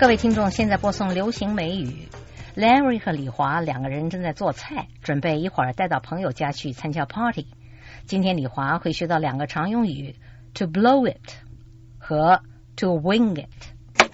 各位听众，现在播送流行美语。Larry 和李华两个人正在做菜，准备一会儿带到朋友家去参加 party。今天李华会学到两个常用语 to blow it 和 to wing it。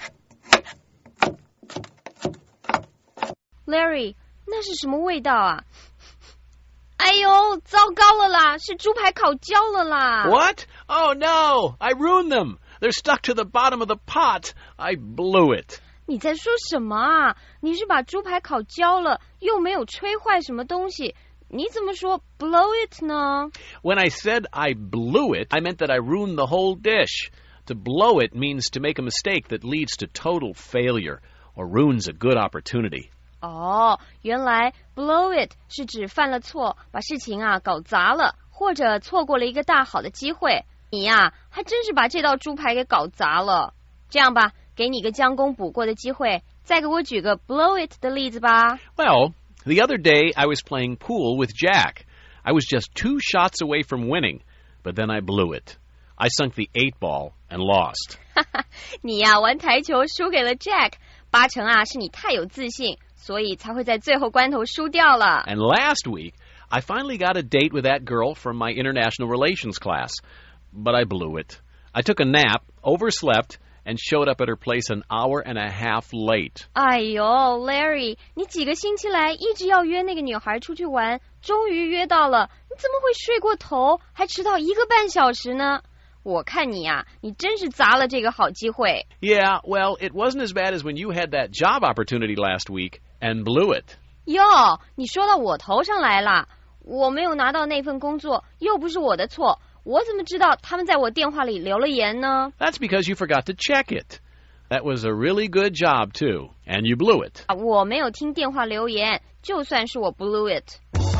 Larry， 那是什么味道啊？哎呦，糟糕了啦，是猪排烤焦了啦。 What? Oh no, I ruined them. They're stuck to the bottom of the pot. I blew it. 你在说什么啊？你是把猪排烤焦了，又没有吹坏什么东西，你怎么说 blow it 呢？ When I said I blew it, I meant that I ruined the whole dish. To blow it means to make a mistake that leads to total failure or ruins a good opportunity. 哦，原来 blow it 是指犯了错，把事情搞砸了，或者错过了一个大好的机会。你还真是把这道猪排给搞砸了。这样吧，给你个将功补过的机会，再给我举个 blow it 的例子吧。 Well, the other day I was playing pool with Jack. I was just 2 shots away from winning, but then I blew it. I sunk the 8 ball and lost. 你玩台球输给了 Jack， 八成是你太有自信，所以才会在最后关头输掉了。 And last week, I finally got a date with that girl from my international relations class, but I blew it. I took a nap, overslept, and showed up at her place an hour and a half late. 哎呦 Larry， 你几个星期来一直要约那个女孩出去玩，终于约到了，你怎么会睡过头，还迟到1个半小时呢？我看你你真是砸了这个好机会。 Yeah, well, it wasn't as bad as when you had that job opportunity last week and blew it. 哟，你说到我头上来了，我没有拿到那份工作，又不是我的错，我怎么知道他们在我电话里留了言呢？ That's because you forgot to check it. That was a really good job, too, and you blew it. 我没有听电话留言，就算是我 blew it。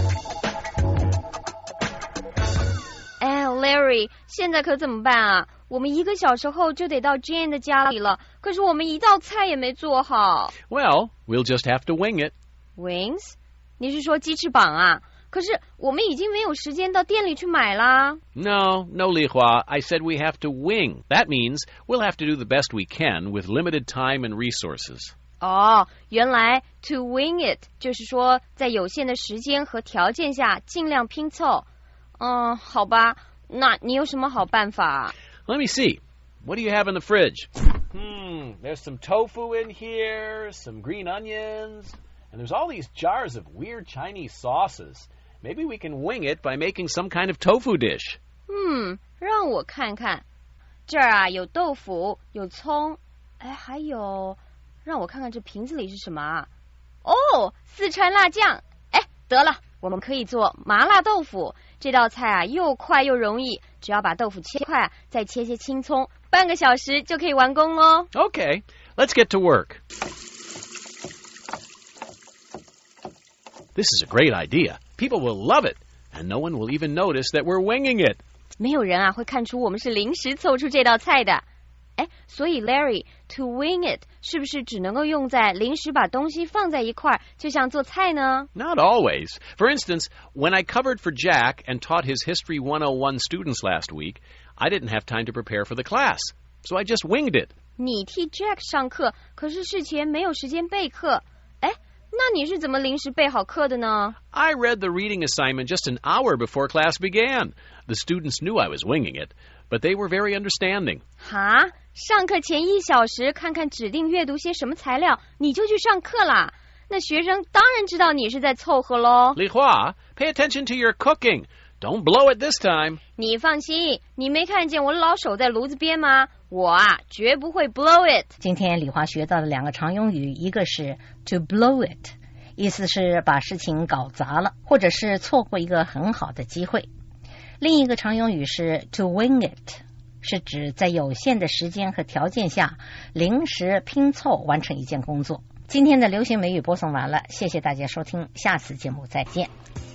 哎 Larry， 现在可怎么办啊？我们1个小时后就得到 Jane 的家里了，可是我们一道菜也没做好。 Well, we'll just have to wing it. Wings？ 你是说鸡翅膀啊？可是我们已经没有时间到店里去买啦。 No, Li Hua. I said we have to wing. That means we'll have to do the best we can with limited time and resources. 哦，原来 to wing it 就是说在有限的时间和条件下尽量拼凑。好吧，那你有什么好办法？ Let me see. What do you have in the fridge? There's some tofu in here, some green onions, and there's all these jars of weird Chinese sauces. Maybe we can wing it by making some kind of tofu dish. 让我看看，这儿有豆腐，有葱，还有，让我看看这瓶子里是什么哦，四川辣酱。得了，我们可以做麻辣豆腐。这道菜又快又容易，只要把豆腐切块，再切些青葱，半个小时就可以完工哦。 Okay, let's get to work. This is a great idea. People will love it, and no one will even notice that we're winging it. 没有人会看出我们是临时凑出这道菜的。所以 Larry, to wing it 是不是只能够用在临时把东西放在一块，就像做菜呢？ Not always. For instance, when I covered for Jack and taught his History 101 students last week, I didn't have time to prepare for the class, so I just winged it. 你替 Jack 上课，可是事前没有时间备课。那你是怎么临时备好课的呢？ I read the reading assignment just an hour before class began. The students knew I was winging it, but they were very understanding. 哈，上课前1小时看看指定阅读些什么材料，你就去上课啦？那学生当然知道你是在凑合咯。 Li Hua, pay attention to your cooking. Don't blow it this time. 你放心，你没看见我老手在炉子边吗？我绝不会 blow it。 今天李华学到的两个常用语，一个是 to blow it， 意思是把事情搞砸了，或者是错过一个很好的机会。另一个常用语是 to wing it， 是指在有限的时间和条件下临时拼凑完成一件工作。今天的流行美语播送完了，谢谢大家收听，下次节目再见。